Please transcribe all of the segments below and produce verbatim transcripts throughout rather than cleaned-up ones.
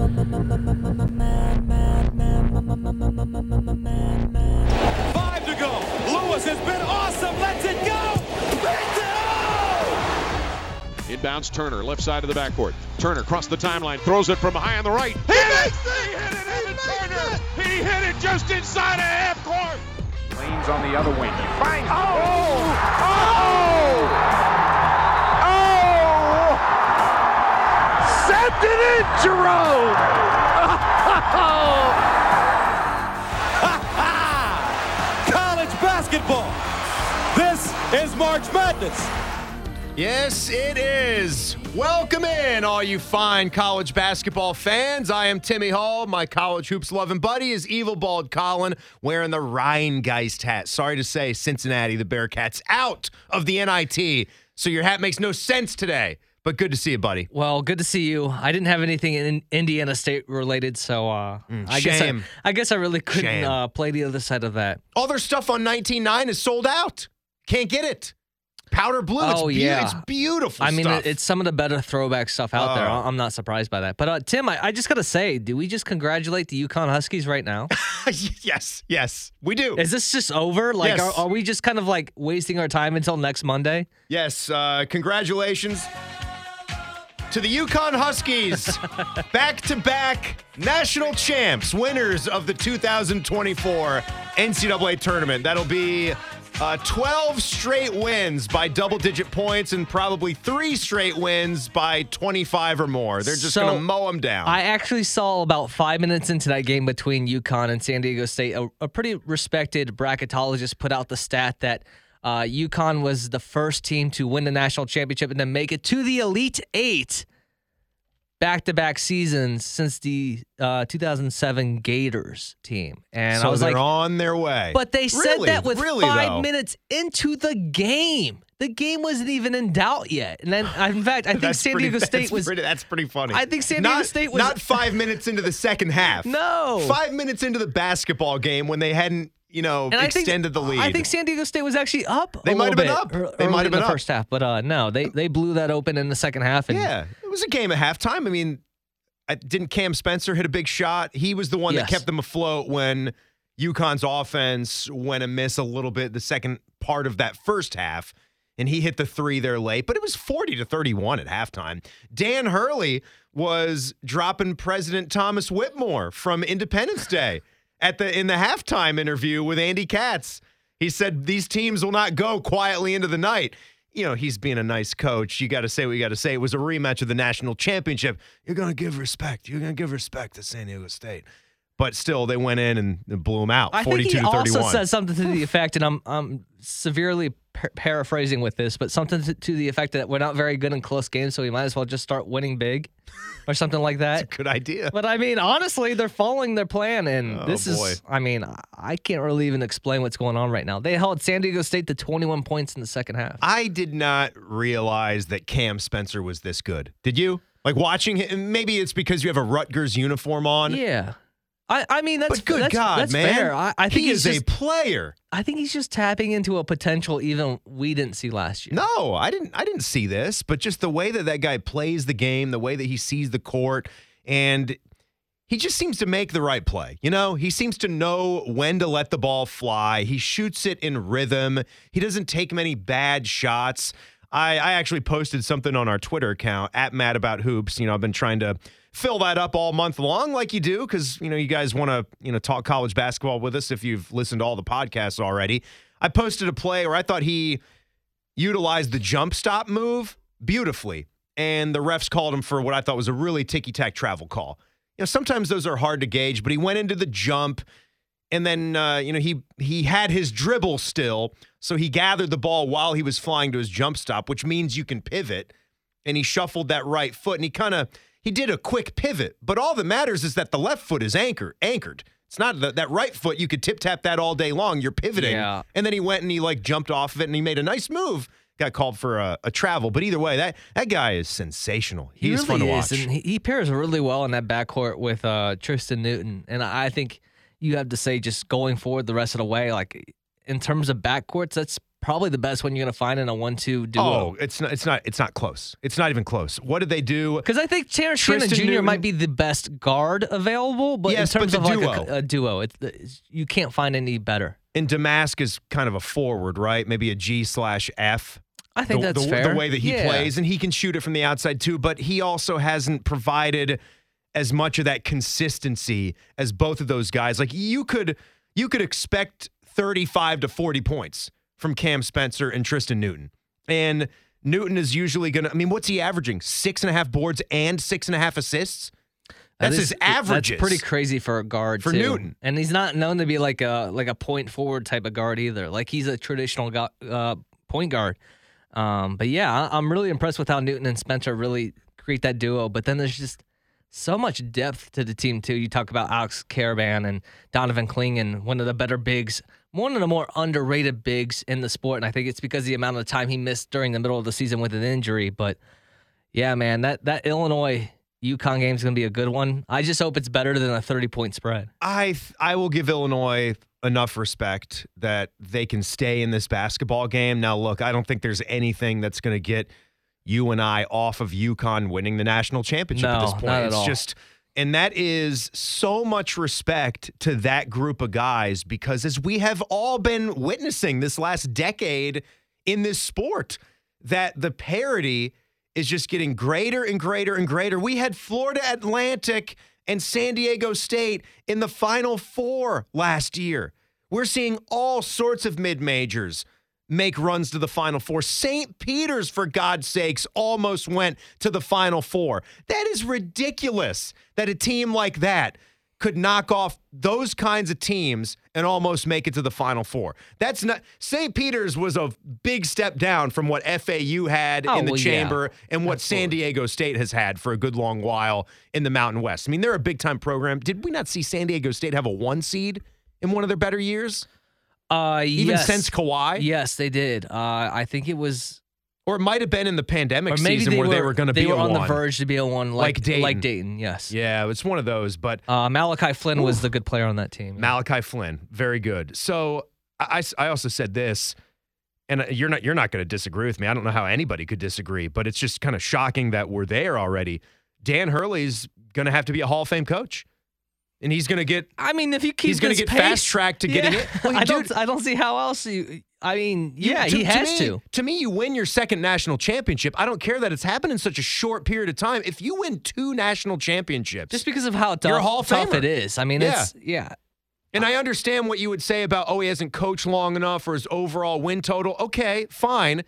Five to go. Lewis has been awesome. Let's it go. Inbounds Turner, left side of the backcourt. Turner crossed the timeline, throws it from high on the right. Hit it! He hit it, Evan Turner! It. He hit it just inside of half court! Lane's on the other wing. He finds. Oh! Oh! Oh! Sent it in, Jerome! College basketball. This is March Madness. Yes, it is. Welcome in, all you fine college basketball fans. I am Timmy Hall. My college hoops loving buddy is Evil Bald Colin, wearing the Rheingeist hat. Sorry to say, Cincinnati, the Bearcats, out of the N I T. So your hat makes no sense today. But good to see you, buddy. Well, good to see you. I didn't have anything in Indiana State related, so uh, mm, I shame. guess I, I guess I really couldn't uh, play the other side of that. All their stuff on nineteen nine is sold out. Can't get it. Powder blue. Oh, it's be- yeah. It's beautiful I mean, stuff. it's some of the better throwback stuff out Oh. there. I'm not surprised by that. But, uh, Tim, I, I just got to say, do we just congratulate the UConn Huskies right now? yes, yes, we do. Is this just over? Like, Yes. are, are we just kind of like wasting our time until next Monday? Yes, uh, congratulations to the UConn Huskies, back-to-back national champs, winners of the two thousand twenty-four N C double A tournament. That'll be uh, twelve straight wins by double-digit points and probably three straight wins by twenty-five or more. They're just So, going to mow them down. I actually saw about five minutes into that game between UConn and San Diego State, a, a pretty respected bracketologist put out the stat that uh, UConn was the first team to win the national championship and then make it to the Elite Eight back-to-back seasons since the uh, two thousand seven Gators team. And so I was they're like, on their way. but they said Really? that with Really, five though? minutes into the game. The game wasn't even in doubt yet. And then, in fact, I think That's San pretty- Diego State that's was. Pretty, that's pretty funny. I think San Diego not, State was. Not five minutes into the second half. No. Five minutes into the basketball game when they hadn't, you know, And I think- extended the lead. I think San Diego State was actually up. They a might little have been bit up. ear- They early might have in been the up. first half, but uh, no, they they blew that open in the second half. And Yeah, it was a game at halftime. I mean, I, didn't Cam Spencer hit a big shot? He was the one Yes. that kept them afloat when UConn's offense went amiss a little bit the second part of that first half, and he hit the three there late. But it was forty to thirty-one at halftime. Dan Hurley was dropping President Thomas Whitmore from Independence Day at the in the halftime interview with Andy Katz. He said these teams will not go quietly into the night. You know, he's being a nice coach. You got to say what you got to say. It was a rematch of the national championship. You're going to give respect. You're going to give respect to San Diego State. But still, they went in and blew them out, I think forty-two he to thirty-one. also said something to the effect, and I'm I'm severely par- paraphrasing with this, but something to, to the effect that we're not very good in close games, so we might as well just start winning big, or something like that. That's a good idea. But I mean, honestly, they're following their plan, and Oh, this boy. is, I mean, I can't really even explain what's going on right now. They held San Diego State to twenty-one points in the second half. I did not realize that Cam Spencer was this good. Did you? Like watching him, maybe it's because you have a Rutgers uniform on. Yeah. I, I mean, that's But good that's, God, that's man. fair. I, I think he he's is just, a player. I think he's just tapping into a potential even we didn't see last year. No, I didn't I didn't see this, but just the way that that guy plays the game, the way that he sees the court, and he just seems to make the right play. You know, he seems to know when to let the ball fly. He shoots it in rhythm. He doesn't take many bad shots. I, I actually posted something on our Twitter account, at Mad About Hoops. You know, I've been trying to fill that up all month long like you do because, you know, you guys want to, you know, talk college basketball with us if you've listened to all the podcasts already. I posted a play where I thought he utilized the jump stop move beautifully, and the refs called him for what I thought was a really ticky-tack travel call. You know, sometimes those are hard to gauge, but he went into the jump, and then, uh, you know, he he had his dribble still, so he gathered the ball while he was flying to his jump stop, which means you can pivot, and he shuffled that right foot, and he kind of, he did a quick pivot, but all that matters is that the left foot is anchored. anchored. It's not the, that right foot, you could tip-tap that all day long. You're pivoting, Yeah. and then he went and he, like, jumped off of it, and he made a nice move. Got called for a, a travel, but either way, that that guy is sensational. He, He is really fun to is, watch. and he, he pairs really well in that backcourt with uh, Tristan Newton. And I think you have to say, just going forward the rest of the way, like in terms of backcourts, that's probably the best one you're going to find in a one two duo. Oh, it's not. It's not. It's not close. It's not even close. What did they do? Because I think Terrence Tristan Shannon Junior Newton- might be the best guard available, but Yes, in terms but of the like duo. a, a duo, it's, it's, you can't find any better. And Damask is kind of a forward, right? Maybe a G slash F. I think the, that's the, fair. The way that he Yeah. plays, and he can shoot it from the outside too, but he also hasn't provided as much of that consistency as both of those guys. Like you could, you could expect thirty-five to forty points from Cam Spencer and Tristan Newton. And Newton is usually going to, I mean, what's he averaging? Six and a half boards and six and a half assists? That's That is- his averages. That's pretty crazy for a guard For too. Newton. And he's not known to be like a like a point forward type of guard either. Like he's a traditional gu- uh, point guard. Um, but yeah, I- I'm really impressed with how Newton and Spencer really create that duo. But then there's just so much depth to the team too. You talk about Alex Caravan and Donovan Clingan, one of the better bigs, one of the more underrated bigs in the sport. And I think it's because of the amount of time he missed during the middle of the season with an injury. But yeah, man, that that Illinois UConn game is going to be a good one. I just hope it's better than a thirty-point spread. I th- I will give Illinois enough respect that they can stay in this basketball game. Now, look, I don't think there's anything that's going to get you and I off of UConn winning the national championship No, at this point. not at It's all. just, and that is so much respect to that group of guys because as we have all been witnessing this last decade in this sport, that the parity is just getting greater and greater and greater. We had Florida Atlantic and San Diego State in the Final Four last year. We're seeing all sorts of mid-majors make runs to the Final Four. Saint Peter's, for God's sakes, almost went to the Final Four. That is ridiculous that a team like that could knock off those kinds of teams and almost make it to the Final Four. That's not Saint Peter's was a big step down from what F A U had Oh, in the well, chamber yeah. and what Absolutely. San Diego State has had for a good long while in the Mountain West. I mean, they're a big time program. Did we not see San Diego State have a one seed in one of their better years? Uh, Even yes. since Kawhi? Yes, they did. Uh, I think it was, Or it might have been in the pandemic or maybe season they where were, they were going to be they were a on one. the verge to be a one, like Like Dayton. Like Dayton, yes. Yeah, it's one of those, but Uh, Malachi Flynn was the good player on that team. Malachi Flynn, very good. So I, I I also said this, and you're not you're not going to disagree with me. I don't know how anybody could disagree, but it's just kind of shocking that we're there already. Dan Hurley's going to have to be a Hall of Fame coach, and he's going to get I mean, if you keep he's going to this get pace- fast tracked to getting Yeah. it. Well, I dude, don't. I don't see how else you. I mean, you- yeah, to- he has me, to. To me, you win your second national championship. I don't care that it's happened in such a short period of time. If you win two national championships, Just because of how You're a tough, Hall of tough Famer. it is. I mean, Yeah. it's yeah. And I understand what you would say about, oh, he hasn't coached long enough or his overall win total. Okay, fine.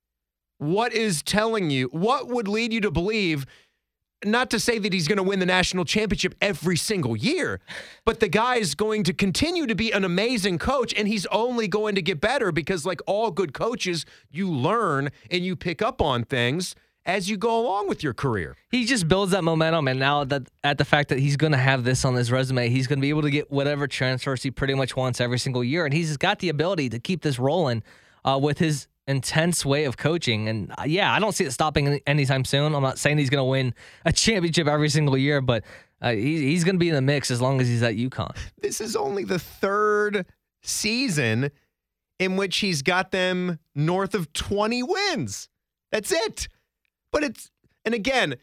What is telling you, what would lead you to believe, not to say that he's going to win the national championship every single year, but the guy is going to continue to be an amazing coach, and he's only going to get better because, like all good coaches, you learn and you pick up on things as you go along with your career. He just builds that momentum, and now that at the fact that he's going to have this on his resume, he's going to be able to get whatever transfers he pretty much wants every single year, and he's got the ability to keep this rolling uh, with his intense way of coaching. And uh, yeah, I don't see it stopping any- anytime soon. I'm not saying he's going to win a championship every single year, but uh, he, he's going to be in the mix as long as he's at UConn. This is only the third season in which he's got them north of twenty wins. That's it. But it's, and again,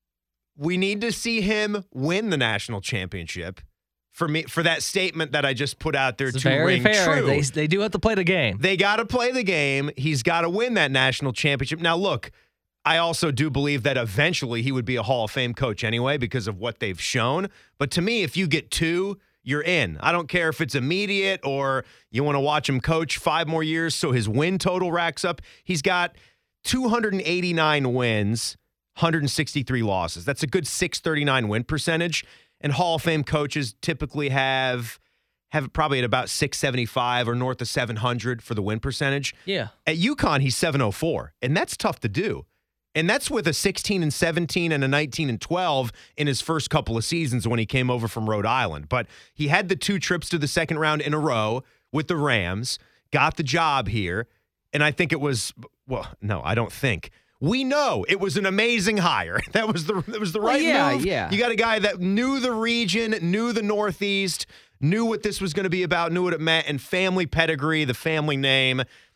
we need to see him win the national championship for me, for that statement that I just put out there It's to very ring fair. true. They, they do have to play the game. They got to play the game. He's got to win that national championship. Now, look, I also do believe that eventually he would be a Hall of Fame coach anyway because of what they've shown. But to me, if you get two, you're in. I don't care if it's immediate or you want to watch him coach five more years so his win total racks up. He's got two hundred eighty-nine wins, one hundred sixty-three losses. That's a good six thirty-nine win percentage. And Hall of Fame coaches typically have have it probably at about six seventy-five or north of seven hundred for the win percentage. Yeah. At UConn, he's seven oh four, and that's tough to do. And that's with a sixteen and seventeen and a nineteen and twelve in his first couple of seasons when he came over from Rhode Island. But he had the two trips to the second round in a row with the Rams, got the job here, and I think it was, well, no, I don't think. We know it was an amazing hire. That was the that was the right yeah, move. yeah. You got a guy that knew the region, knew the Northeast, knew what this was going to be about, knew what it meant, and family pedigree, the family name.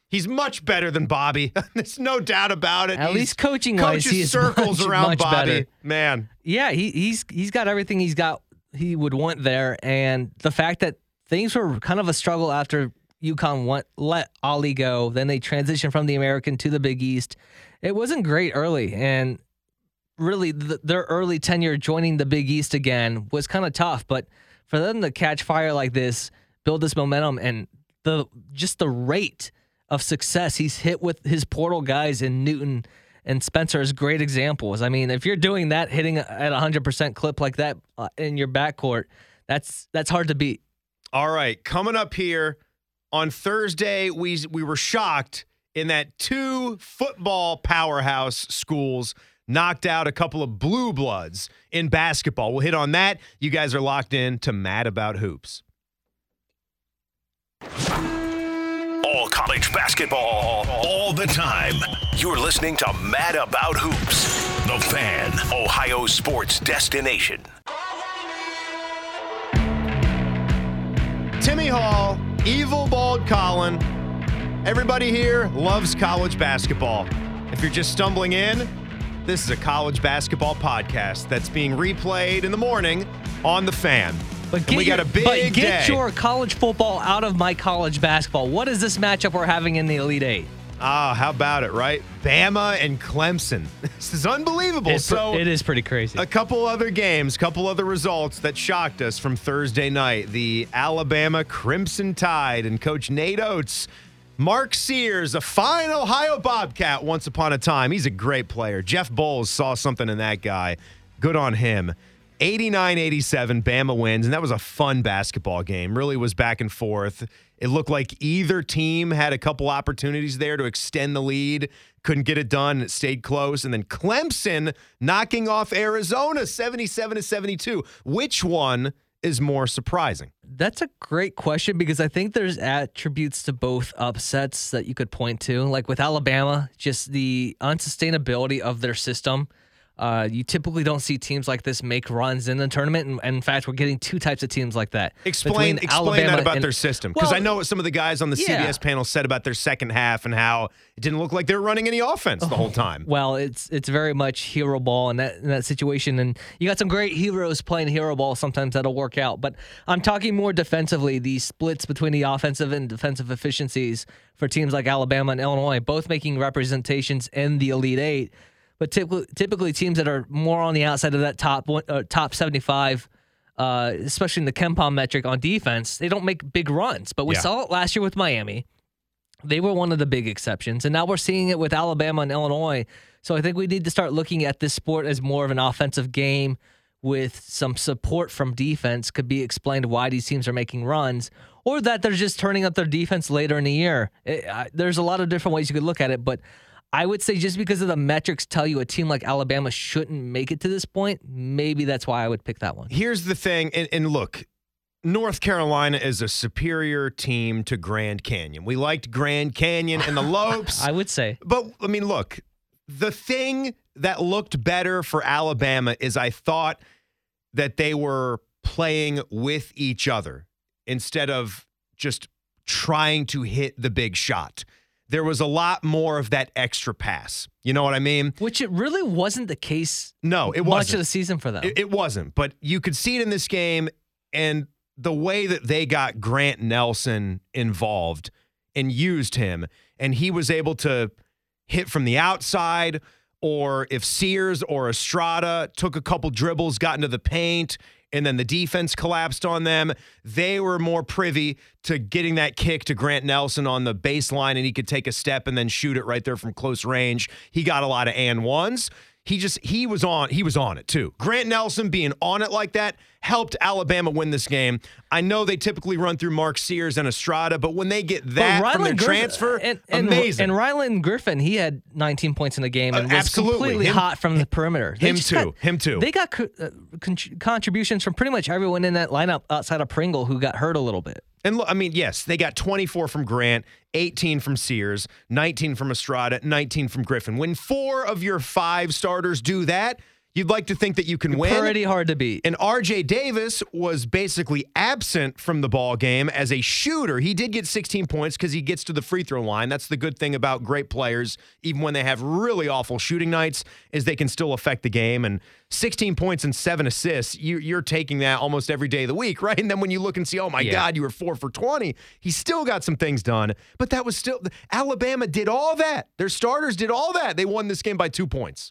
He's much better than Bobby. There's no doubt about it. At he's, least coaching-wise, coaches he is circles much, around much Bobby. better. Man. Yeah, he, he's he's got everything he's got he would want there, and the fact that things were kind of a struggle after UConn want, let Ollie go, then they transitioned from the American to the Big East. It wasn't great early, and really the, their early tenure joining the Big East again was kind of tough, but for them to catch fire like this, build this momentum, and the just the rate of success he's hit with his portal guys in Newton and Spencer is great examples. I mean, if you're doing that, hitting at a one hundred percent clip like that uh, in your backcourt, that's that's hard to beat. All right, coming up here on Thursday, we we were shocked in that two football powerhouse schools knocked out a couple of blue bloods in basketball. We'll hit on that. You guys are locked in to Mad About Hoops. All college basketball, all the time. You're listening to Mad About Hoops, the Fan, Ohio sports destination. Timmy Hall, Evil Bald Colin. Everybody here loves college basketball. If you're just stumbling in, this is a college basketball podcast that's being replayed in the morning on the Fan. But and get we got your, a big but get day. your college football out of my college basketball. What is this matchup we're having in the Elite Eight? Ah, how about it, right? Bama and Clemson. This is unbelievable. It's, so it is pretty crazy. A couple other games, couple other results that shocked us from Thursday night. The Alabama Crimson Tide and Coach Nate Oates. Mark Sears, a fine Ohio Bobcat once upon a time. He's a great player. Jeff Bowles saw something in that guy. Good on him. eighty-nine eighty-seven, Bama wins, and that was a fun basketball game. Really was back and forth. It looked like either team had a couple opportunities there to extend the lead. Couldn't get it done. It stayed close. And then Clemson knocking off Arizona seventy-seven to seventy-two. Which one is more surprising? That's a great question because I think there's attributes to both upsets that you could point to. Like with Alabama, just the unsustainability of their system. Uh, you typically don't see teams like this make runs in the tournament, and, and in fact, we're getting two types of teams like that. Explain, explain Alabama that about and, their system, because well, I know what some of the guys on the yeah. C B S panel said about their second half and how it didn't look like they were running any offense the whole time. Well, it's it's very much hero ball in that in that situation, and you got some great heroes playing hero ball. Sometimes that'll work out, but I'm talking more defensively. The splits between the offensive and defensive efficiencies for teams like Alabama and Illinois, both making representations in the Elite Eight. But typically, typically teams that are more on the outside of that top uh, top seventy-five, uh, especially in the KenPom metric on defense, they don't make big runs. But we Yeah. saw it last year with Miami. They were one of the big exceptions. And now we're seeing it with Alabama and Illinois. So I think we need to start looking at this sport as more of an offensive game with some support from defense. Could be explained why these teams are making runs, or that they're just turning up their defense later in the year. It, I, there's a lot of different ways you could look at it, but I would say just because of the metrics tell you a team like Alabama shouldn't make it to this point, maybe that's why I would pick that one. Here's the thing, and, and look, North Carolina is a superior team to Grand Canyon. We liked Grand Canyon and the Lopes. I would say. But, I mean, look, the thing that looked better for Alabama is I thought that they were playing with each other instead of just trying to hit the big shot. There was a lot more of that extra pass. You know what I mean? Which it really wasn't the case No, it much wasn't. of the season for them. It, it wasn't. But you could see it in this game, and the way that they got Grant Nelson involved and used him, and he was able to hit from the outside, or if Sears or Estrada took a couple dribbles, got into the paint, and then the defense collapsed on them, they were more privy to getting that kick to Grant Nelson on the baseline, and he could take a step and then shoot it right there from close range. He got a lot of and ones. He just he was on he was on it too. Grant Nelson being on it like that helped Alabama win this game. I know they typically run through Mark Sears and Estrada, but when they get that But from their Rylan Griffin- transfer, and, and, amazing. And Rylan Griffin, he had nineteen points in the game and Uh, was absolutely. completely Him- hot from the perimeter. They him just too. got- Him too. They got co- uh, con- contributions from pretty much everyone in that lineup outside of Pringle, who got hurt a little bit. And look, I mean, yes, they got twenty-four from Grant, eighteen from Sears, nineteen from Estrada, nineteen from Griffin. When four of your five starters do that, you'd like to think that you can win. Pretty hard to beat. And R J Davis was basically absent from the ball game as a shooter. He did get sixteen points because he gets to the free throw line. That's the good thing about great players, even when they have really awful shooting nights, is they can still affect the game. And sixteen points and seven assists, you, you're taking that almost every day of the week, right? And then when you look and see, oh my Yeah. God, you were four for twenty, he still got some things done. But that was still, Alabama did all that. Their starters did all that. They won this game by two points.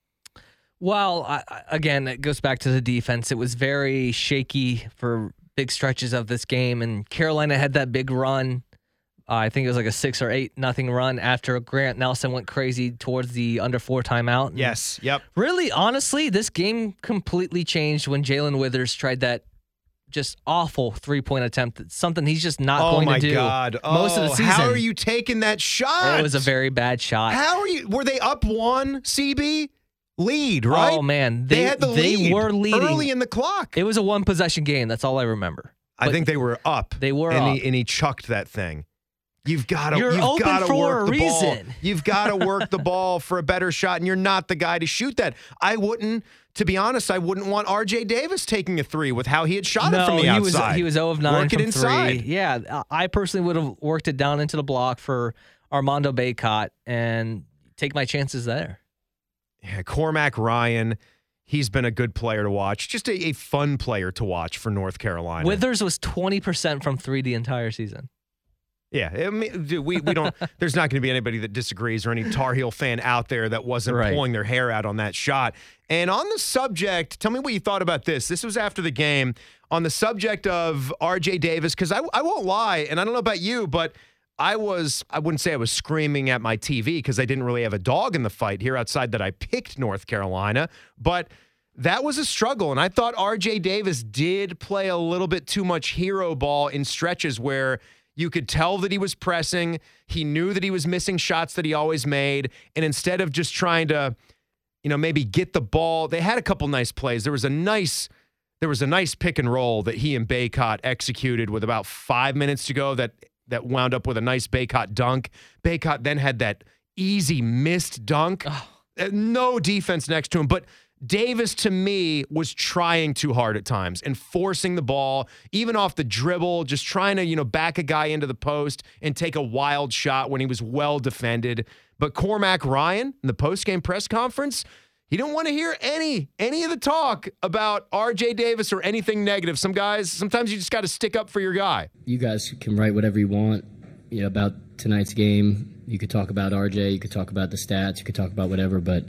Well, I, I- again, it goes back to the defense. It was very shaky for big stretches of this game, and Carolina had that big run. Uh, I think it was like a six or eight nothing run after Grant Nelson went crazy towards the under four timeout. And Yes, yep. really, honestly, this game completely changed when Jalen Withers tried that just awful three-point attempt. It's something he's just not Oh going my to do God. most of the Oh, season. How are you taking that shot? It was a very bad shot. How are you? Were they up one, C B? Lead, right? Oh, man. They, They- had the they lead were leading. early in the clock. It was a one-possession game. That's all I remember. I But think they were up. They were and up. He, and he chucked that thing. You've got to. You're You've open got to for work a the ball. reason. You've got to work the ball for a better shot, and you're not the guy to shoot that. I wouldn't. To be honest, I wouldn't want R J Davis taking a three with how he had shot no, it from the he outside. was he was zero of nine Work from it inside. three. Yeah, I personally would have worked it down into the block for Armando Bacot and take my chances there. Yeah, Cormac Ryan, he's been a good player to watch. Just a, a fun player to watch for North Carolina. Withers was twenty percent from three the entire season. Yeah, I mean, dude, we we don't. There's not going to be anybody that disagrees or any Tar Heel fan out there that wasn't Right. pulling their hair out on that shot. And on the subject, tell me what you thought about this. This was after the game on the subject of R J Davis, because I I won't lie, and I don't know about you, but I was I wouldn't say I was screaming at my T V because I didn't really have a dog in the fight here outside that I picked North Carolina, but. That was a struggle, and I thought R J Davis did play a little bit too much hero ball in stretches where you could tell that he was pressing. He knew that he was missing shots that he always made, and instead of just trying to, you know, maybe get the ball, they had a couple nice plays. There was a nice, there was a nice pick and roll that he and Bacot executed with about five minutes to go that that wound up with a nice Bacot dunk. Bacot then had that easy missed dunk. Uh, No defense next to him, but Davis, to me, was trying too hard at times and forcing the ball, even off the dribble, just trying to, you know, back a guy into the post and take a wild shot when he was well defended. But Cormac Ryan, in the postgame press conference, he didn't want to hear any any of the talk about R J Davis or anything negative. Some guys, sometimes you just got to stick up for your guy. You guys can write whatever you want, you know, about tonight's game. You could talk about R J, you could talk about the stats, you could talk about whatever, but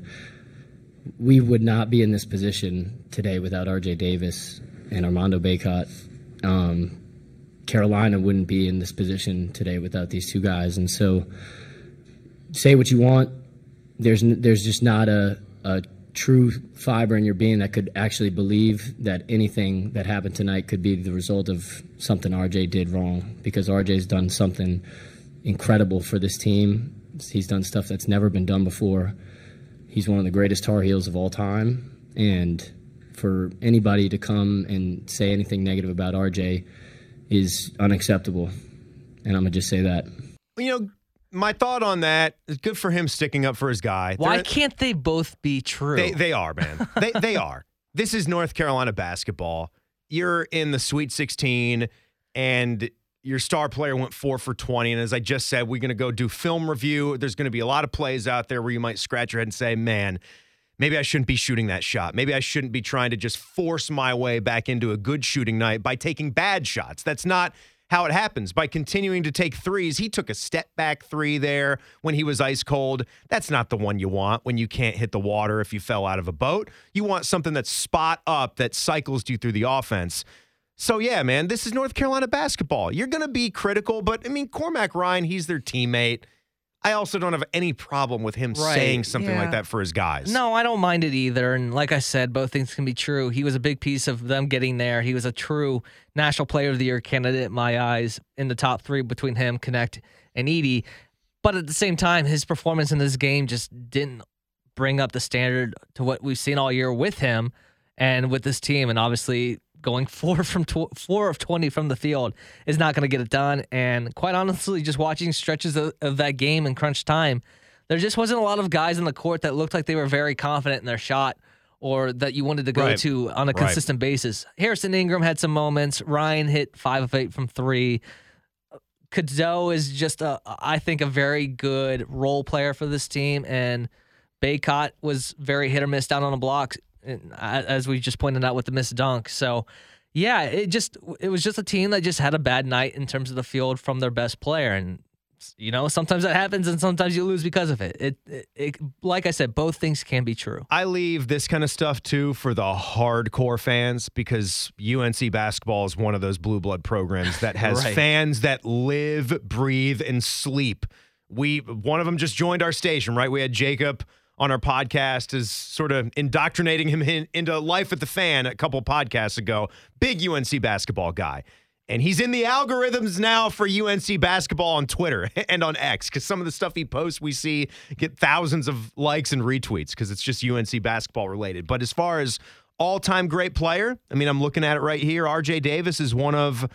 we would not be in this position today without R J Davis and Armando Bacot. Um, Carolina wouldn't be in this position today without these two guys. And so say what you want. There's there's just not a, a true fiber in your being that could actually believe that anything that happened tonight could be the result of something R J did wrong, because R J's done something incredible for this team. He's done stuff that's never been done before. He's one of the greatest Tar Heels of all time, and for anybody to come and say anything negative about R J is unacceptable, and I'm going to just say that. You know, my thought on that is good for him sticking up for his guy. Why They're- can't they both be true? They they are, man. they they are. This is North Carolina basketball. You're in the Sweet sixteen, and your star player went four for twenty. And as I just said, we're going to go do film review. There's going to be a lot of plays out there where you might scratch your head and say, man, maybe I shouldn't be shooting that shot. Maybe I shouldn't be trying to just force my way back into a good shooting night by taking bad shots. That's not how it happens. By continuing to take threes, he took a step back three there when he was ice cold. That's not the one you want when you can't hit the water if you fell out of a boat. You want something that's spot up, that cycles you through the offense. So, yeah, man, this is North Carolina basketball. You're going to be critical, but, I mean, Cormac Ryan, he's their teammate. I also don't have any problem with him Right, saying something yeah. like that for his guys. No, I don't mind it either. And like I said, both things can be true. He was a big piece of them getting there. He was a true National Player of the Year candidate in my eyes, in the top three between him, Connect, and Edey. But at the same time, his performance in this game just didn't bring up the standard to what we've seen all year with him and with this team. And obviously, going four from tw- four of twenty from the field is not going to get it done. And quite honestly, just watching stretches of, of that game in crunch time, there just wasn't a lot of guys in the court that looked like they were very confident in their shot or that you wanted to go Right. to on a Right. consistent basis. Harrison Ingram had some moments. Ryan hit five of eight from three. Cadeau is just, a, I think, a very good role player for this team, and Baycott was very hit or miss down on the blocks, as we just pointed out with the missed dunk. So, yeah, it just it was just a team that just had a bad night in terms of the field from their best player, and you know sometimes that happens, and sometimes you lose because of it. It, it, it like I said, both things can be true. I leave this kind of stuff too for the hardcore fans, because U N C basketball is one of those blue blood programs that has Right. fans that live, breathe, and sleep. We one of them just joined our station, right? We had Jacob on our podcast, is sort of indoctrinating him in, into Life at the Fan a couple podcasts ago. Big U N C basketball guy. And he's in the algorithms now for U N C basketball on Twitter and on X, because some of the stuff he posts we see get thousands of likes and retweets because it's just U N C basketball related. But as far as all-time great player, I mean, I'm looking at it right here. R J Davis is one of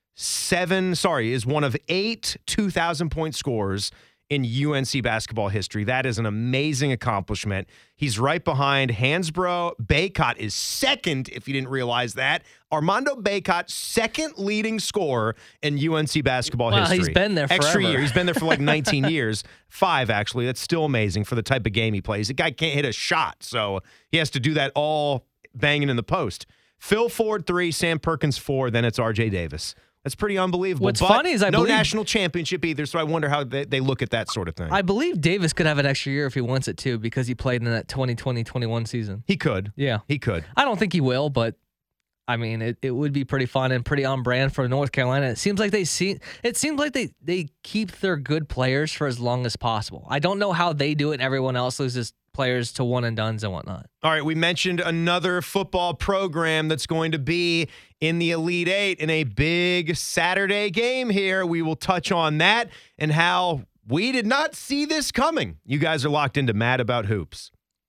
seven, sorry, is one of eight two thousand point scorers in U N C basketball history. That is an amazing accomplishment. He's right behind Hansbrough. Baycott is second, if you didn't realize that. Armando Baycott, second leading scorer in U N C basketball Wow, history. he's been there Extra forever. year. He's been there for like nineteen years. Five, actually. That's still amazing for the type of game he plays. The guy can't hit a shot, so he has to do that all banging in the post. Phil Ford, three. Sam Perkins, four. Then it's R J Davis. That's pretty unbelievable. What's but funny is I no believe- national championship either, so I wonder how they, they look at that sort of thing. I believe Davis could have an extra year if he wants it too, because he played in that twenty twenty twenty-one season. he could. Yeah. He could. I don't think he will, but I mean, it, it would be pretty fun and pretty on brand for North Carolina. It seems like they see it seems like they, they keep their good players for as long as possible. I don't know how they do it and everyone else loses players to one and dones and whatnot. All right, we mentioned another football program that's going to be in the Elite Eight in a big Saturday game here. We will touch on that and how we did not see this coming. You guys are locked into Mad About Hoops.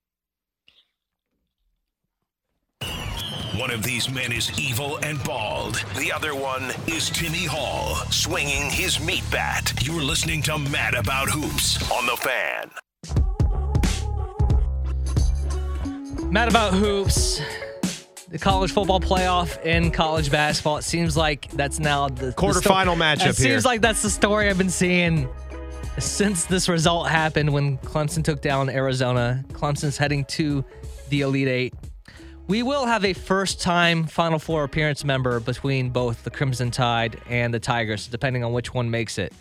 One of these men is evil and bald. The other one is Timmy Hall, swinging his meat bat. You're listening to Mad About Hoops on The Fan. Mad About Hoops, the college football playoff in college basketball. It seems like that's now the Quarterfinal the sto- matchup It here. seems like that's the story I've been seeing since this result happened when Clemson took down Arizona. Clemson's heading to the Elite Eight. We will have a first-time Final Four appearance member between both the Crimson Tide and the Tigers, depending on which one makes it.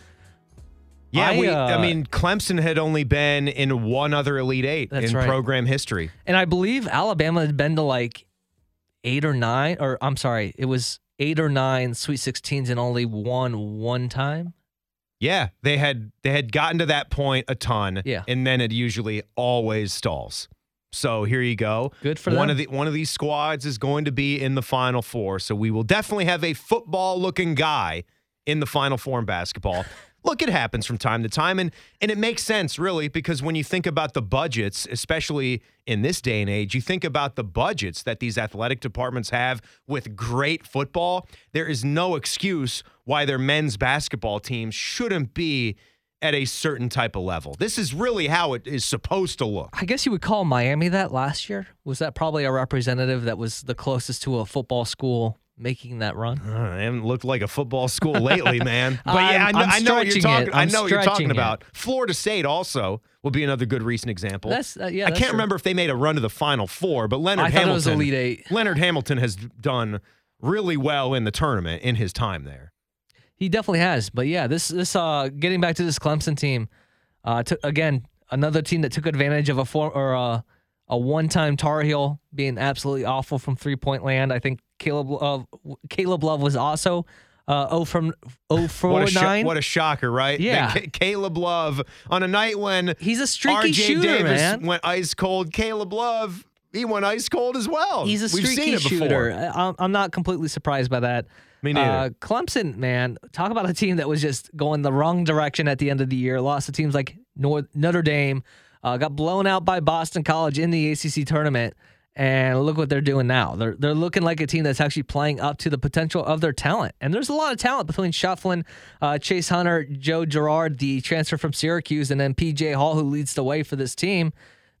Yeah, I, we. uh, I mean, Clemson had only been in one other Elite Eight That's in right. program history. And I believe Alabama had been to like eight or nine, or I'm sorry, it was eight or nine Sweet sixteens and only won one time. Yeah, they had they had gotten to that point a ton. Yeah. And then it usually always stalls. So here you go. Good for one them. of the one of these squads is going to be in the Final Four. So we will definitely have a football-looking guy in the Final Four in basketball. Look, it happens from time to time, and and it makes sense, really, because when you think about the budgets, especially in this day and age, you think about the budgets that these athletic departments have with great football. There is no excuse why their men's basketball teams shouldn't be at a certain type of level. This is really how it is supposed to look. I guess you would call Miami that last year. Was that probably a representative that was the closest to a football school making that run? Uh, they haven't looked like a football school lately, man. But yeah, I I'm- know, I'm I know what you're stretching talking. it. I I'm know what you're talking stretching it. about. Florida State also will be another good recent example. That's uh, yeah. I that's can't true. remember if they made a run to the Final Four, but Leonard I thought it Hamilton. was Elite Eight. Leonard Hamilton has done really well in the tournament in his time there. He definitely has. But yeah, this this uh getting back to this Clemson team, uh took again another team that took advantage of a four or a, a one-time Tar Heel being absolutely awful from three-point land. I think Caleb uh, Caleb Love was also uh oh from oh for What a, sho- nine. what a shocker, right? Yeah. That Ca- Caleb Love on a night when He's a streaky R J shooter, Davis man. went ice cold. Caleb Love, he went ice cold as well. He's a We've streaky seen it before. shooter. I- I'm I'm not completely surprised by that. Me neither. Uh, Clemson, man, talk about a team that was just going the wrong direction at the end of the year. Lost to teams like Nor- Notre Dame, uh, got blown out by Boston College in the A C C tournament, and look what they're doing now. They're they're looking like a team that's actually playing up to the potential of their talent. And there's a lot of talent between Shufflin, uh, Chase Hunter, Joe Girard, the transfer from Syracuse, and then P J Hall, who leads the way for this team.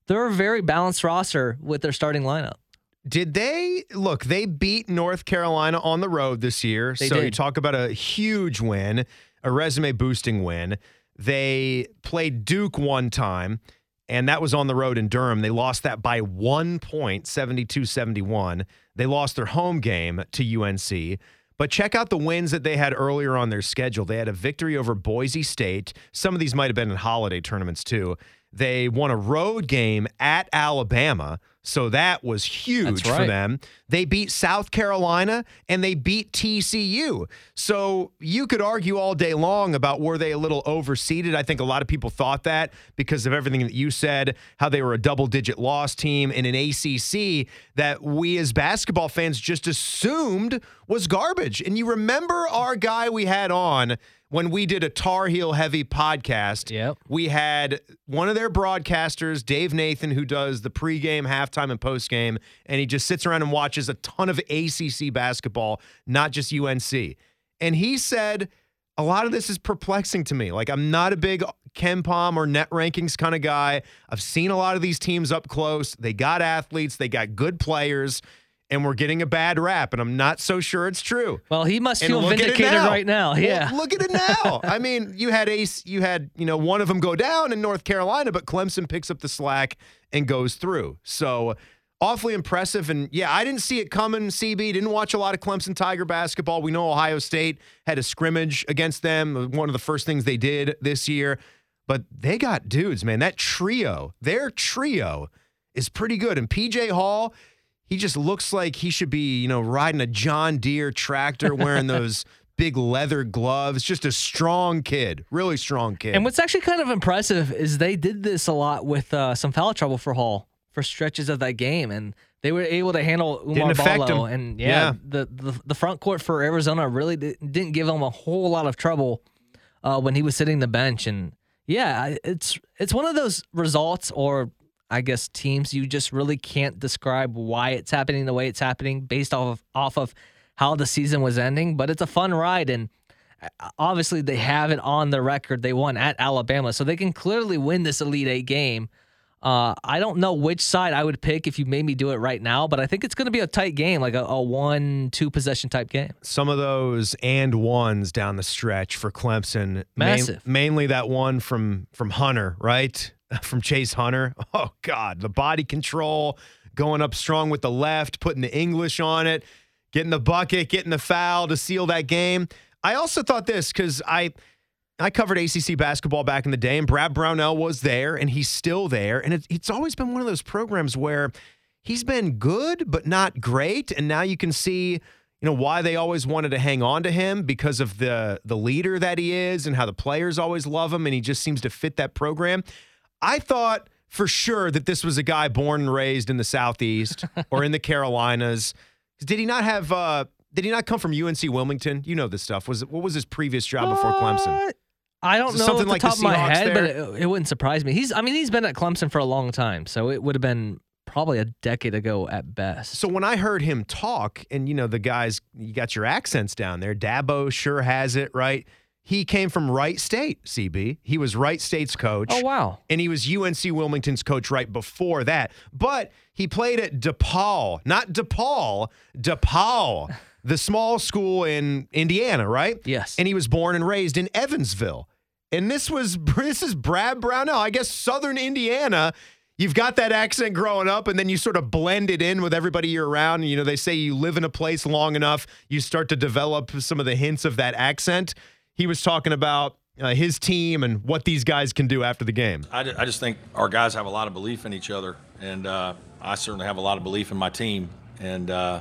they're a very balanced roster with their starting lineup. Did they look? They beat North Carolina on the road this year. They so did. You talk about a huge win, a resume boosting win. They played Duke one time, and that was on the road in Durham. They lost that by one point, seventy-two seventy-one. They lost their home game to U N C. But check out the wins that they had earlier on their schedule. They had a victory over Boise State. Some of these might have been in holiday tournaments too. They won a road game at Alabama, so that was huge That's right. for them. They beat South Carolina, and they beat T C U. So you could argue all day long about were they a little overseeded. I think a lot of people thought that because of everything that you said, how they were a double-digit loss team in an A C C that we as basketball fans just assumed was garbage. And you remember our guy we had on when we did a Tar Heel heavy podcast. Yep. We had one of their broadcasters, Dave Nathan, who does the pregame, halftime, and postgame, and he just sits around and watches a ton of A C C basketball, not just U N C. And he said, a lot of this is perplexing to me. Like, I'm not a big KenPom or net rankings kind of guy. I've seen a lot of these teams up close. They got athletes. They got good players. And we're getting a bad rap, and I'm not so sure it's true. Well, he must And feel look at it vindicated now. right now. Well, Yeah. look at it now. I mean, you had Ace, you had, you know, one of them go down in North Carolina, but Clemson picks up the slack and goes through. So awfully impressive. And yeah, I didn't see it coming, C B. Didn't watch a lot of Clemson Tiger basketball. We know Ohio State had a scrimmage against them, one of the first things they did this year. But they got dudes, man. That trio, their trio is pretty good. And P J Hall, he just looks like he should be, you know, riding a John Deere tractor, wearing those big leather gloves. Just a strong kid, really strong kid. And what's actually kind of impressive is they did this a lot with uh, some foul trouble for Hall for stretches of that game, and they were able to handle Umar Didn't affect Ballo. him. And yeah, Yeah. The, the the front court for Arizona really di- didn't give him a whole lot of trouble uh, when he was sitting the bench. And yeah, it's it's one of those results, or I guess teams, you just really can't describe why it's happening the way it's happening based off of, off of how the season was ending. But it's a fun ride, and obviously they have it on the record. They won at Alabama, so they can clearly win this Elite Eight game. Uh, I don't know which side I would pick if you made me do it right now, but I think it's going to be a tight game, like a, a one, two possession type game. Some of those and ones down the stretch for Clemson. Massive. Main, mainly that one from from Hunter, right? From Chase Hunter. Oh, God. The body control, going up strong with the left, putting the English on it, getting the bucket, getting the foul to seal that game. I also thought this because I – I covered A C C basketball back in the day, and Brad Brownell was there, and he's still there. And it, it's always been one of those programs where he's been good but not great, and now you can see, you know, why they always wanted to hang on to him because of the the leader that he is and how the players always love him, and he just seems to fit that program. I thought for sure that this was a guy born and raised in the Southeast or in the Carolinas. Did he not have uh, – Did he not come from U N C Wilmington? You know this stuff. Was it, what was his previous job before Clemson? Uh, I don't Is it know something off the like the top of my Seahawks head, there? but it, it wouldn't surprise me. He's, I mean, he's been at Clemson for a long time, so it would have been probably a decade ago at best. So when I heard him talk, and you know the guys, you got your accents down there. Dabo sure has it, right? He came from Wright State, C B. He was Wright State's coach. Oh, wow. And he was U N C Wilmington's coach right before that. But he played at DePaul, not DePaul, DePaul, the small school in Indiana, right? Yes. And he was born and raised in Evansville. And this was this is Brad Brownell, I guess Southern Indiana. You've got that accent growing up, and then you sort of blend it in with everybody you're around. And, you know, they say you live in a place long enough, you start to develop some of the hints of that accent. He was talking about uh, his team and what these guys can do after the game. I, I just think our guys have a lot of belief in each other, and uh, I certainly have a lot of belief in my team. And, uh,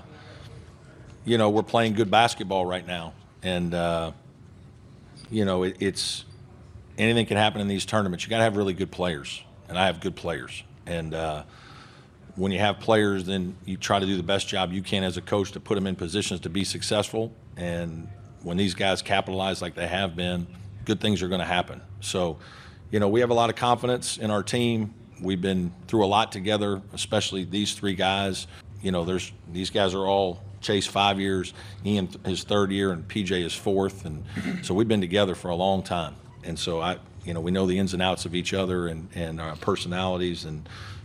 you know, we're playing good basketball right now. And, uh, you know, it, it's anything can happen in these tournaments. You got to have really good players, and I have good players. And uh, when you have players, then you try to do the best job you can as a coach to put them in positions to be successful. And when these guys capitalize like they have been, good things are going to happen. So, you know, we have a lot of confidence in our team. We've been through a lot together, especially these three guys. You know, there's these guys are all Chase five years, Ian his third year, and P J his fourth. And so we've been together for a long time. And so I, you know, we know the ins and outs of each other and, and our personalities. And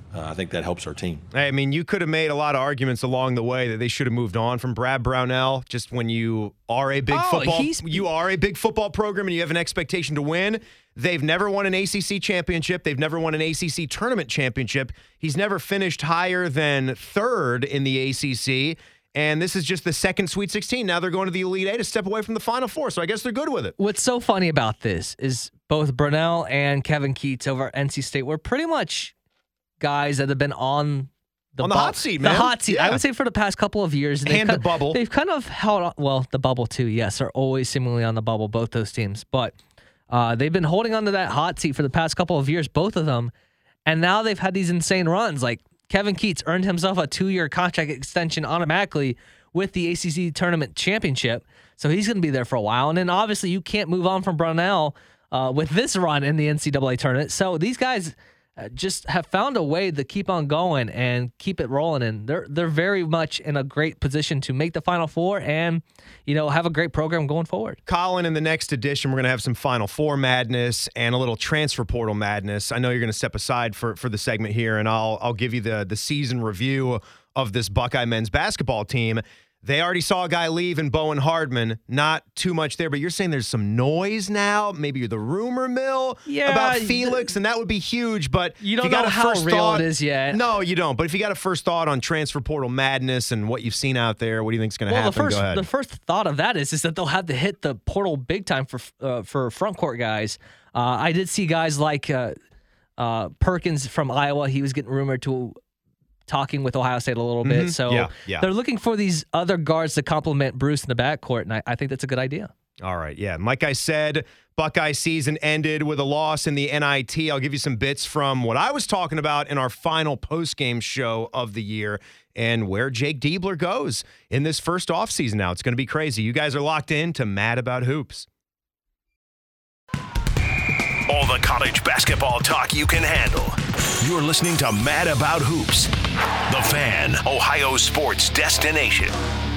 uh, I think that helps our team. I mean, you could have made a lot of arguments along the way that they should have moved on from Brad Brownell. Just when you are a big Oh, football, he's- you are a big football program and you have an expectation to win. They've never won an A C C championship. They've never won an A C C tournament championship. He's never finished higher than third in the A C C. And this is just the second Sweet sixteen. Now they're going to the Elite Eight, a step away from the Final Four. So I guess they're good with it. What's so funny about this is both Brunell and Kevin Keatts over at N C State were pretty much guys that have been on the, On the bu- hot seat, man. The hot seat. Yeah. I would say for the past couple of years. they've And the kind- bubble. They've kind of held on. Well, the bubble too, yes. They're always seemingly on the bubble, both those teams. But uh, they've been holding on to that hot seat for the past couple of years, both of them. And now they've had these insane runs. Like Kevin Keatts earned himself a two-year contract extension automatically with the A C C tournament championship. So he's going to be there for a while. And then obviously you can't move on from Brunell uh, with this run in the N C double A tournament. So these guys uh, just have found a way to keep on going and keep it rolling. And they're they're very much in a great position to make the Final Four and, you know, have a great program going forward. Colin, in the next edition, we're going to have some Final Four madness and a little transfer portal madness. I know you're going to step aside for, for the segment here, and I'll I'll give you the the season review of this Buckeye men's basketball team. They already saw a guy leave in Bowen Hardman. Not too much there, but you're saying there's some noise now, maybe the rumor mill Yeah, about th- Felix, and that would be huge. But You if don't got know a how first real thought, it is yet. No, you don't. But if you got a first thought on transfer portal madness and what you've seen out there, what do you think is going to Well, happen? the first Go ahead. the first thought of that is is that they'll have to hit the portal big time for uh, for front court guys. Uh, I did see guys like uh, uh, Perkins from Iowa. He was getting rumored to talking with Ohio State a little bit. Mhm. So Yeah, yeah. they're looking for these other guards to complement Bruce in the backcourt, and I, I think that's a good idea. All right, yeah. Like I said, Buckeye season ended with a loss in the N I T. I'll give you some bits from what I was talking about in our final postgame show of the year and where Jake Diebler goes in this first offseason now. It's going to be crazy. You guys are locked in to Mad About Hoops. All the college basketball talk you can handle. You're listening to Mad About Hoops, the Fan, Ohio sports destination.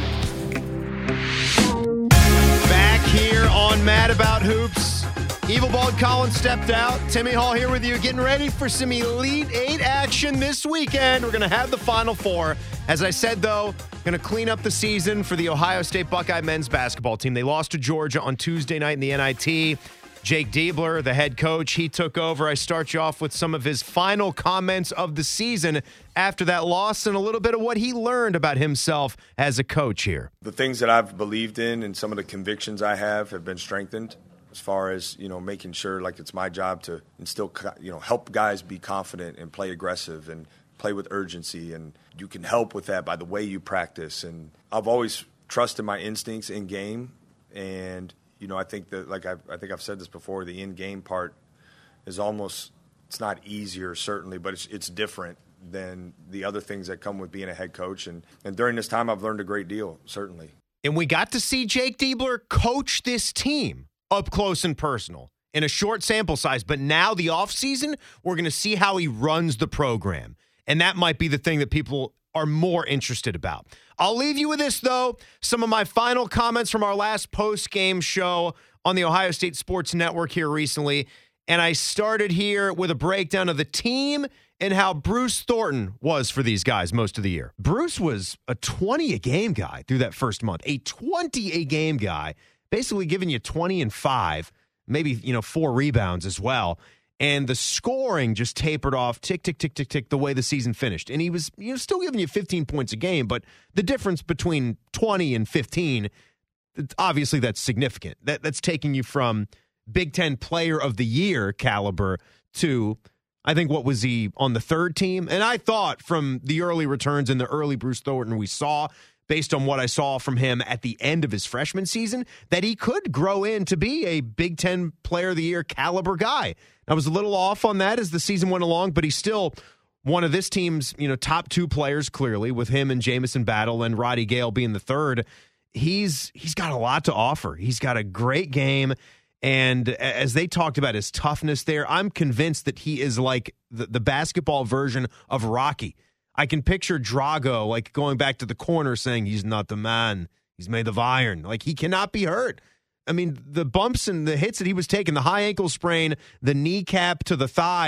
Back here on Mad About Hoops. Evil Bald Collins stepped out. Timmy Hall here with you, getting ready for some Elite Eight action this weekend. We're going to have the Final Four. As I said, though, going to clean up the season for the Ohio State Buckeye men's basketball team. They lost to Georgia on Tuesday night in the N I T. Jake Diebler, the head coach, he took over. I start you off with some of his final comments of the season after that loss and a little bit of what he learned about himself as a coach here. The things that I've believed in and some of the convictions I have have been strengthened as far as, you know, making sure like it's my job to instill, you know, help guys be confident and play aggressive and play with urgency. And you can help with that by the way you practice. And I've always trusted my instincts in game. And, you know, I think that, like I've, I think I've said this before, the in-game part is almost, it's not easier certainly, but it's it's different than the other things that come with being a head coach. And, and during this time, I've learned a great deal, certainly. And we got to see Jake Diebler coach this team up close and personal in a short sample size. But now the offseason, we're going to see how he runs the program. And that might be the thing that people are more interested about. I'll leave you with this, though. Some of my final comments from our last post-game show on the Ohio State Sports Network here recently. And I started here with a breakdown of the team and how Bruce Thornton was for these guys most of the year. Bruce was a twenty-a-game guy through that first month. A twenty-a-game guy, basically giving you twenty and five, maybe, you know, four rebounds as well. And the scoring just tapered off, tick, tick, tick, tick, tick, the way the season finished. And he was, you know, still giving you fifteen points a game, but the difference between twenty and fifteen, obviously that's significant. That That's taking you from Big Ten Player of the Year caliber to, I think, what was he on the third team? And I thought from the early returns and the early Bruce Thornton we saw, based on what I saw from him at the end of his freshman season, that he could grow in to be a Big Ten Player of the Year caliber guy. I was a little off on that as the season went along, but he's still one of this team's, you know, top two players, clearly, with him and Jamison Battle and Roddy Gale being the third. He's he's got a lot to offer. He's got a great game. And as they talked about his toughness there, I'm convinced that he is like the, the basketball version of Rocky. I can picture Drago like going back to the corner saying, he's not the man. He's made of iron. Like, he cannot be hurt. I mean, the bumps and the hits that he was taking, the high ankle sprain, the kneecap to the thigh,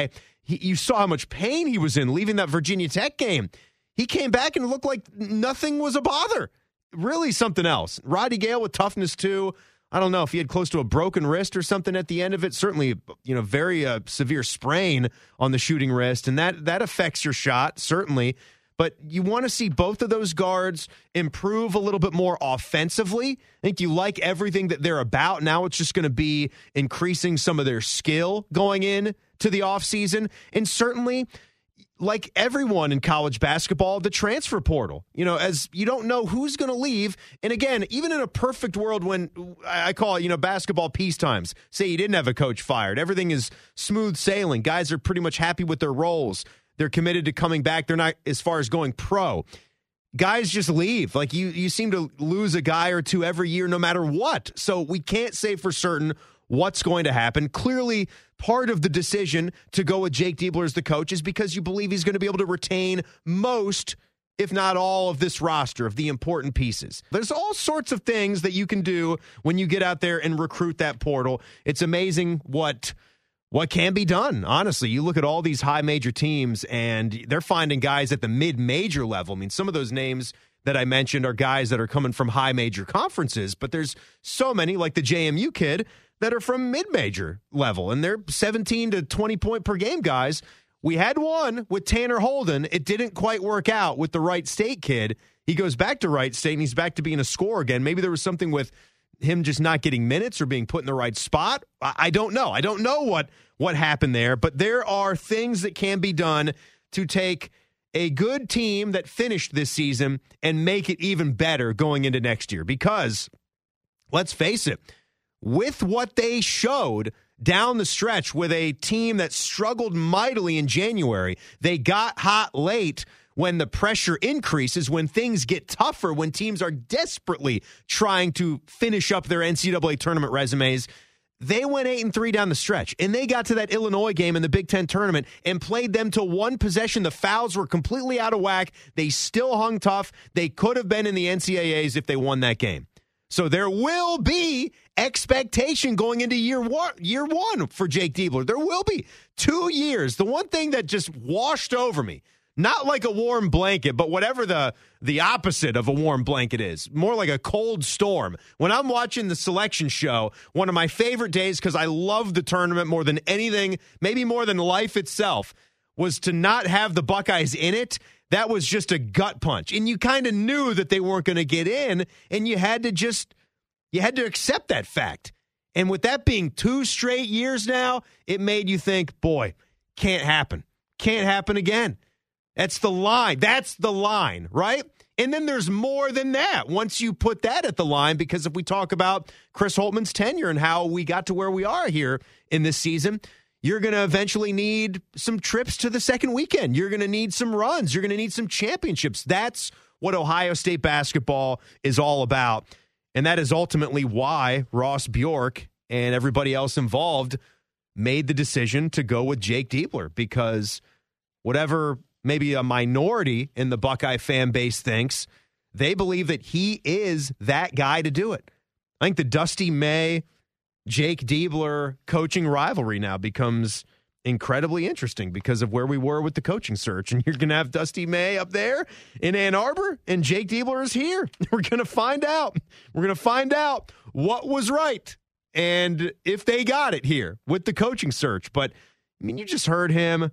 he, you saw how much pain he was in leaving that Virginia Tech game. He came back and it looked like nothing was a bother. Really something else. Roddy Gale with toughness too. I don't know if he had close to a broken wrist or something at the end of it. Certainly, you know, very uh, severe sprain on the shooting wrist, and that that affects your shot, certainly. But you want to see both of those guards improve a little bit more offensively. I think you like everything that they're about. Now it's just going to be increasing some of their skill going in to the offseason. And certainly, like everyone in college basketball, the transfer portal, you know, as you don't know who's going to leave. And again, even in a perfect world when I call it, you know, basketball peace times, say you didn't have a coach fired, everything is smooth sailing. Guys are pretty much happy with their roles. They're committed to coming back. They're not as far as going pro. Guys just leave. Like you, you seem to lose a guy or two every year, no matter what. So we can't say for certain what's going to happen. Clearly, part of the decision to go with Jake Diebler as the coach is because you believe he's going to be able to retain most, if not all, of this roster, of the important pieces. There's all sorts of things that you can do when you get out there and recruit that portal. It's amazing what what can be done, honestly. You look at all these high major teams, and they're finding guys at the mid-major level. I mean, some of those names that I mentioned are guys that are coming from high major conferences, but there's so many, like the J M U kid, that are from mid-major level, and they're seventeen to twenty point per game guys. We had one with Tanner Holden. It didn't quite work out with the Wright State kid. He goes back to Wright State, and he's back to being a scorer again. Maybe there was something with him just not getting minutes or being put in the right spot. I, I don't know. I don't know what, what happened there, but there are things that can be done to take a good team that finished this season and make it even better going into next year. Because, let's face it, with what they showed down the stretch with a team that struggled mightily in January, they got hot late when the pressure increases, when things get tougher, when teams are desperately trying to finish up their N C double A tournament resumes. They went eight and three down the stretch, and they got to that Illinois game in the Big Ten tournament and played them to one possession. The fouls were completely out of whack. They still hung tough. They could have been in the N C double As if they won that game. So there will be expectation going into year one, year one for Jake Diebler. There will be two years. The one thing that just washed over me, not like a warm blanket, but whatever the, the opposite of a warm blanket is, more like a cold storm. When I'm watching the selection show, one of my favorite days, because I love the tournament more than anything, maybe more than life itself, was to not have the Buckeyes in it. That was just a gut punch. And you kind of knew that they weren't going to get in, and you had to just, you had to accept that fact. And with that being two straight years now, it made you think, boy, can't happen. Can't happen again. That's the line. That's the line, right? And then there's more than that once you put that at the line, because if we talk about Chris Holtmann's tenure and how we got to where we are here in this season, you're going to eventually need some trips to the second weekend. You're going to need some runs. You're going to need some championships. That's what Ohio State basketball is all about. And that is ultimately why Ross Bjork and everybody else involved made the decision to go with Jake Diebler, because whatever maybe a minority in the Buckeye fan base thinks, they believe that he is that guy to do it. I think the Dusty May, Jake Diebler coaching rivalry now becomes incredibly interesting because of where we were with the coaching search. And you're going to have Dusty May up there in Ann Arbor, and Jake Diebler is here. We're going to find out. We're going to find out what was right and if they got it here with the coaching search. But, I mean, you just heard him.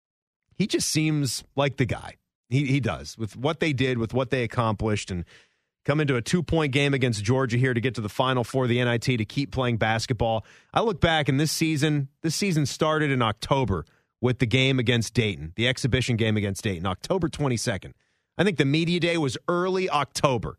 He just seems like the guy. He he does, with what they did, with what they accomplished, and come into a two-point game against Georgia here to get to the Final Four of the N I T to keep playing basketball. I look back, and this season, this season started in October with the game against Dayton, the exhibition game against Dayton, October twenty-second. I think the media day was early October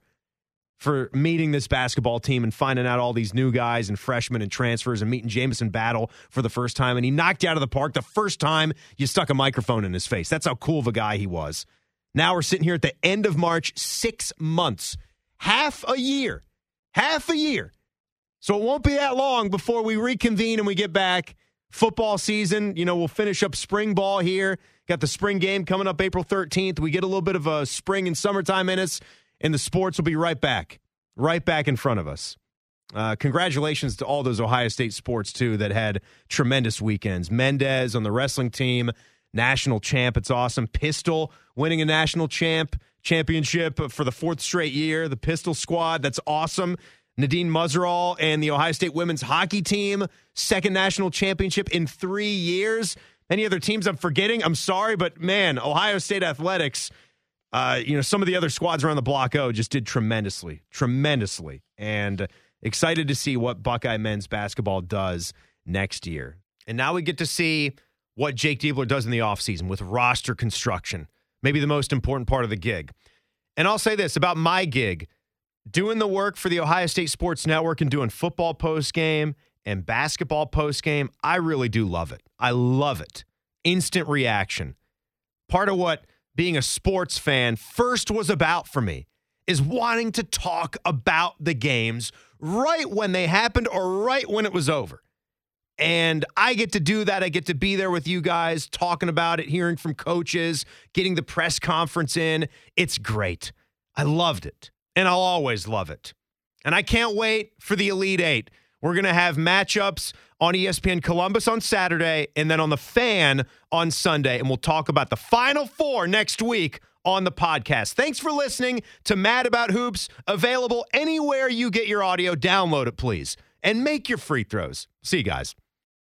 for meeting this basketball team and finding out all these new guys and freshmen and transfers and meeting Jamison Battle for the first time. And he knocked you out of the park the first time you stuck a microphone in his face. That's how cool of a guy he was. Now we're sitting here at the end of March, six months, half a year, half a year. So it won't be that long before we reconvene and we get back. Football season, you know, we'll finish up spring ball here. Got the spring game coming up April thirteenth. We get a little bit of a spring and summertime in us, and the sports will be right back, right back in front of us. Uh, congratulations to all those Ohio State sports, too, that had tremendous weekends. Mendez on the wrestling team, national champ. It's awesome. Pistol winning a national champ championship for the fourth straight year. The Pistol squad, that's awesome. Nadine Muzerall and the Ohio State women's hockey team, second national championship in three years. Any other teams I'm forgetting? I'm sorry, but man, Ohio State athletics, uh, you know, some of the other squads around the Block O just did tremendously, tremendously. And excited to see what Buckeye men's basketball does next year. And now we get to see what Jake Diebler does in the offseason with roster construction, maybe the most important part of the gig. And I'll say this about my gig. Doing the work for the Ohio State Sports Network and doing football postgame and basketball postgame, I really do love it. I love it. Instant reaction. Part of what being a sports fan first was about for me is wanting to talk about the games right when they happened or right when it was over. And I get to do that. I get to be there with you guys, talking about it, hearing from coaches, getting the press conference in. It's great. I loved it. And I'll always love it. And I can't wait for the Elite Eight. We're going to have matchups on E S P N Columbus on Saturday and then on The Fan on Sunday. And we'll talk about the Final Four next week on the podcast. Thanks for listening to Mad About Hoops. Available anywhere you get your audio. Download it, please. And make your free throws. See you guys.